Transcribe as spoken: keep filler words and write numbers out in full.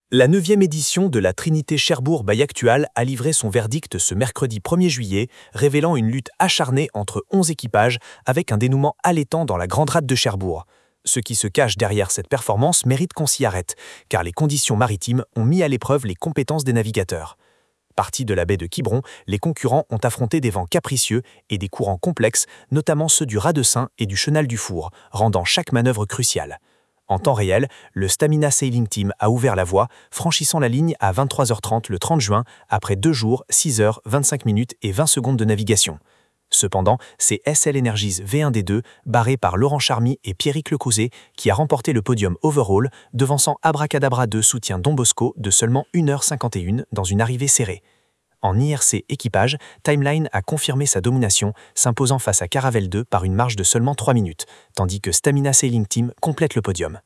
La neuvième édition de la Trinité Cherbourg-Bailleactual a livré son verdict ce mercredi premier juillet, révélant une lutte acharnée entre onze équipages avec un dénouement allétant dans la Grande Rade de Cherbourg. Ce qui se cache derrière cette performance mérite qu'on s'y arrête, car les conditions maritimes ont mis à l'épreuve les compétences des navigateurs. Partis de la baie de Quiberon, les concurrents ont affronté des vents capricieux et des courants complexes, notamment ceux du Raz de Seine et du Chenal du Four, rendant chaque manœuvre cruciale. En temps réel, le Stamina Sailing Team a ouvert la voie, franchissant la ligne à vingt-trois heures trente le trente juin, après deux jours, six heures, vingt-cinq minutes et vingt secondes de navigation. Cependant, c'est S L Energies V un D deux, barré par Laurent Charmy et Pierrick Lecouzet, qui a remporté le podium overall, devançant Abracadabra deux soutien Don Bosco de seulement une heure cinquante et une dans une arrivée serrée. En I R C équipage, Timeline a confirmé sa domination, s'imposant face à Caravelle deux par une marge de seulement trois minutes, tandis que Stamina Sailing Team complète le podium.